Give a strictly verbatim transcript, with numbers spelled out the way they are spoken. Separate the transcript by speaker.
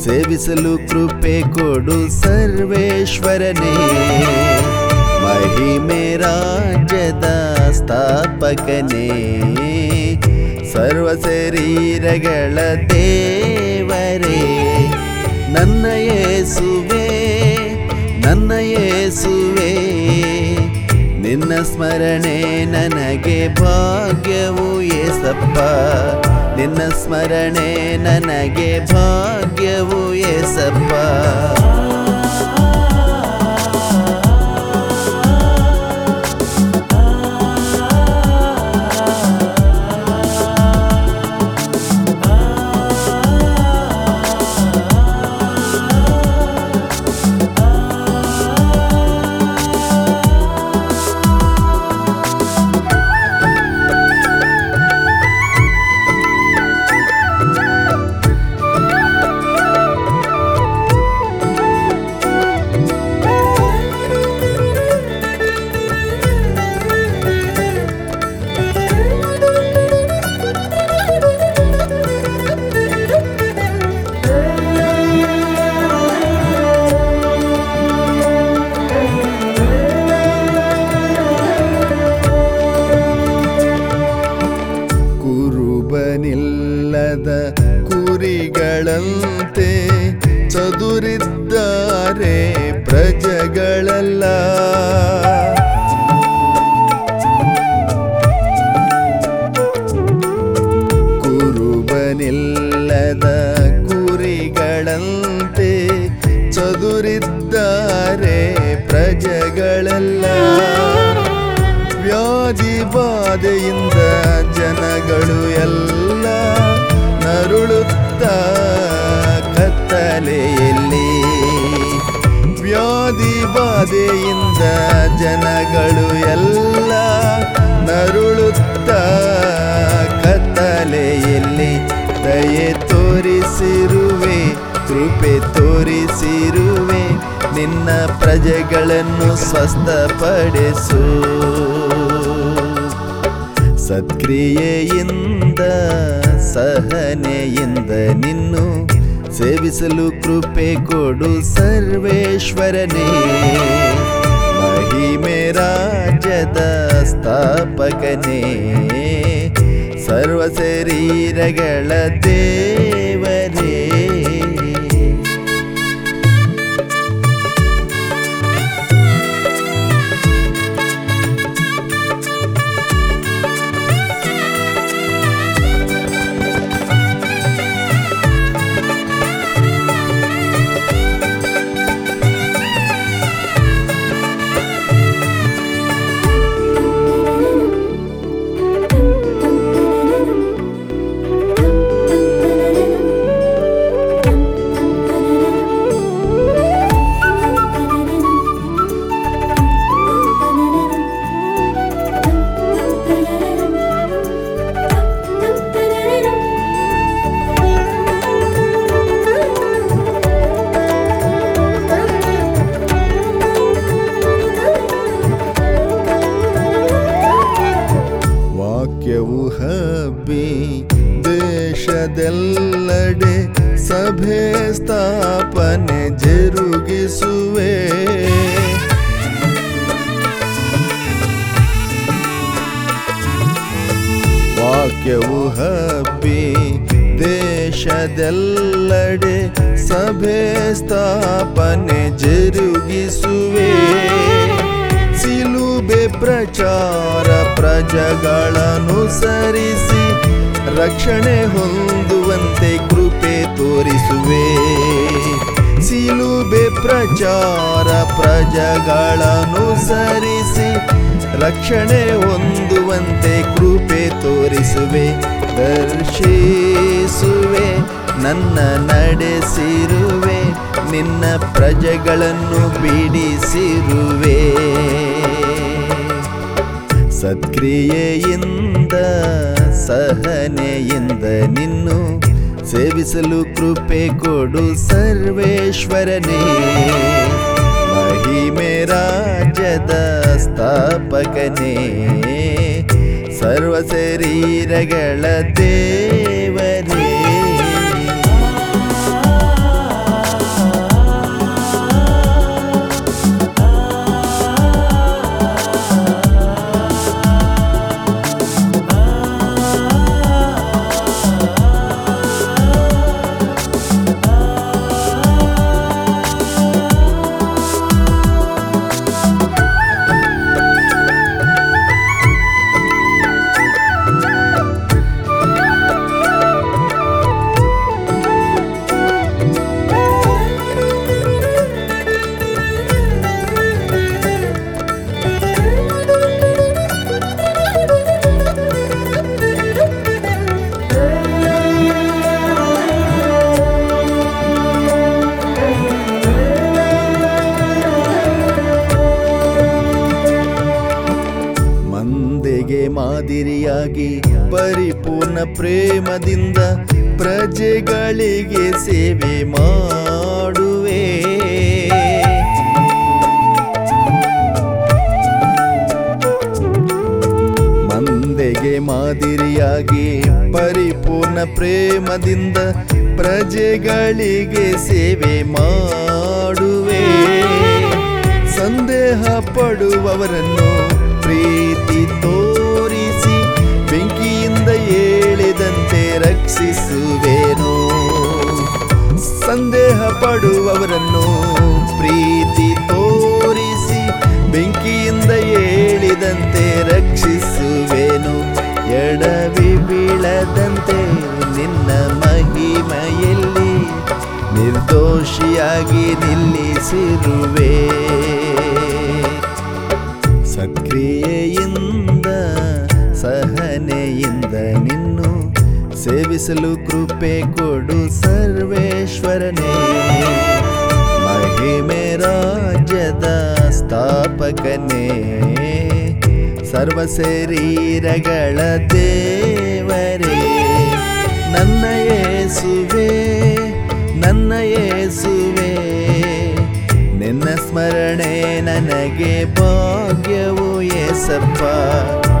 Speaker 1: ಸೇವಿಸಲು ಕೃಪೆ ಕೊಡು ಸರ್ವೇಶ್ವರನೇ. ಮಹಿಮೆ ರಾಜ್ಯದ ಸ್ಥಾಪಕನೇ, ಸರ್ವ ಶರೀರಗಳ ದೇವರೇ. ನನ್ನ ಯೇಸುವೇ, ನನ್ನ ಯೇಸುವೇ, ನಿನ್ನ ಸ್ಮರಣೆ ನನಗೆ ಭಾಗ್ಯವು ಏಸಪ್ಪ. ನಿನ್ನ ಸ್ಮರಣೆ ನನಗೆ ಭಾಗ್ಯವು ಏಸಪ್ಪ. ಕುರುಬನಿಲ್ಲದ ಕುರಿಗಳಂತೆ ಚದುರಿದ್ದಾರೆ ಪ್ರಜೆಗಳೆಲ್ಲ. ಕುರುಬನಿಲ್ಲದ ಕುರಿಗಳಂತೆ ಚದುರಿದ್ದಾರೆ ಪ್ರಜೆಗಳೆಲ್ಲ. ವ್ಯಾಧಿ ಬಾಧೆಯಿಂದ ಜನಗಳು ಎಲ್ಲ ನರುಳುತ್ತ ಕತ್ತಲೆಯಲ್ಲಿ. ವ್ಯಾಧಿ ಬಾಧೆಯಿಂದ ಜನಗಳು ಎಲ್ಲ ನರುಳುತ್ತ ಕತ್ತಲೆಯಲ್ಲಿ. ದಯೆ ತೋರಿಸಿರುವೆ, ಕೃಪೆ ತೋರಿಸಿರುವೆ, ನಿನ್ನ ಪ್ರಜೆಗಳನ್ನು ಸ್ವಸ್ಥಪಡಿಸು. ಸತ್ಕ್ರಿಯೆಯಿಂದ ಸಹನೆಯಿಂದ ನಿನ್ನು ಸೇವಿಸಲು ಕೃಪೆ ಕೊಡು ಸರ್ವೇಶ್ವರನೇ. ಮಹಿಮೆ ರಾಜ್ಯದ ಸ್ಥಾಪಕನೇ, ಸರ್ವ ಶರೀರಗಳ ದೇವರೇ. ವಾಕ್ಯವು ಹಬ್ಬಿ ದೇಶದೆಲ್ಲೆಡೆ ಸಭೆ ಸ್ಥಾಪನೆ ಜರುಗಿಸುವೆ. ವಾಕ್ಯವು ಹಬ್ಬಿ ದೇಶದೆಲ್ಲೆಡೆ ಸಭೆ ಸ್ಥಾಪನೆ ಜರುಗಿಸುವೆ. ಸಿಲುಬೆ ಪ್ರಚಾರ ಪ್ರಜೆಗಳನುಸರಿಸಿ ರಕ್ಷಣೆ ಹೊಂದುವಂತೆ ಕೃಪೆ ತೋರಿಸುವೆ. ಸಿಲುಬೆ ಪ್ರಚಾರ ಪ್ರಜೆಗಳನುಸರಿಸಿ ರಕ್ಷಣೆ ಹೊಂದುವಂತೆ ಕೃಪೆ ತೋರಿಸುವೆ. ದರ್ಶಿಸುವೆ, ನನ್ನ ನಡೆಸಿರುವೆ, ನಿನ್ನ ಪ್ರಜೆಗಳನ್ನು ಬಿಡಿಸಿರುವೆ. ಸತ್ಕ್ರಿಯೆಯಿಂದ ಸಹನೆಯಿಂದ ನಿನ್ನು ಸೇವಿಸಲು ಕೃಪೆ ಕೊಡು ಸರ್ವೇಶ್ವರನೇ. ಮಹಿಮೆ ರಾಜ್ಯದ ಸ್ಥಾಪಕನೇ, ಸರ್ವ ಶರೀರಗಳ ದೇವರೇ. ಪ್ರೇಮದಿಂದ ಪ್ರಜೆಗಳಿಗೆ ಸೇವೆ ಮಾಡುವೆ. ಮಂದೆಗೆ ಮಾದರಿಯಾಗಿ ಪರಿಪೂರ್ಣ ಪ್ರೇಮದಿಂದ ಪ್ರಜೆಗಳಿಗೆ ಸೇವೆ ಮಾಡುವೆ. ಸಂದೇಹ ಪಡುವವರನ್ನು ಪ್ರೀತಿ ತೋರಿಸಿ ಬೆಂಕಿಯಿಂದ ಏಳಿದಂತೆ ರಕ್ಷಿಸುವೆನು. ಸಂದೇಹ ಪಡುವವರನ್ನು ಪ್ರೀತಿ ತೋರಿಸಿ ಬೆಂಕಿಯಿಂದ ಏಳಿದಂತೆ ರಕ್ಷಿಸುವೆನು. ಎಡವಿ ಬೀಳದಂತೆ ನಿನ್ನ ಮಹಿಮೆಯಲ್ಲಿ ನಿರ್ದೋಷಿಯಾಗಿ ನಿಲ್ಲಿಸಿರುವೆ. ಸತ್ಕ್ರಿಯೆಯಿಂದ ಸಹನೆಯಿಂದ ನಿನ್ನು ಸೇವಿಸಲು ಕೃಪೆ ಕೊಡು ಸರ್ವೇಶ್ವರನೇ. ಮಹಿಮೆ ರಾಜ್ಯದ ಸ್ಥಾಪಕನೇ, ಸರ್ವ ಶರೀರಗಳ ದೇವರೇ, ನನ್ನ ಯೇಸುವೆ ನನ್ನ ಯೇಸುವೆ, ನಿನ್ನ ಸ್ಮರಣೆ ನನಗೆ ಭಾಗ್ಯವು ಯೇಸಪ್ಪ.